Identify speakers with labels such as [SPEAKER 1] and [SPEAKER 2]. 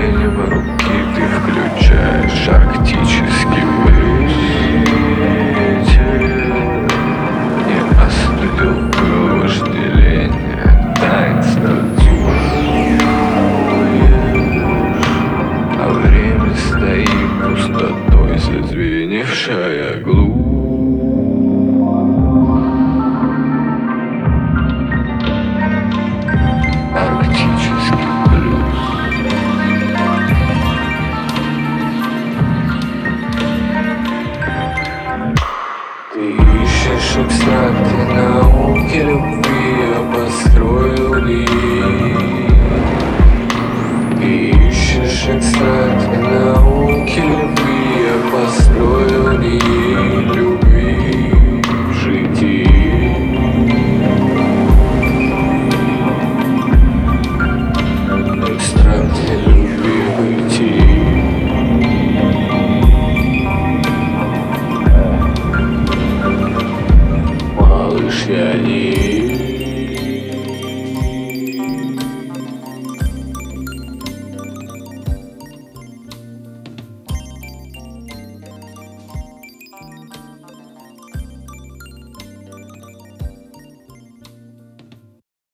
[SPEAKER 1] левой руки ты включаешь арктический блюз. Ветер не остудил вожделение, таинство тьмы. А время стоит пустотой, зазвеневшая глушь. Арктический блюз. Ты ищешь абстракты науки любви, я построил лик. Ты ищешь экстракты науки любви, я построил лик.